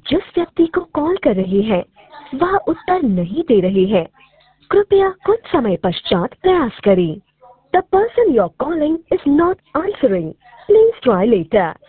जिस व्यक्ति को कॉल कर रहे हैं वह उत्तर नहीं दे रहे हैं। कृपया कुछ समय पश्चात प्रयास करें। The person you're calling is not answering. Please try later.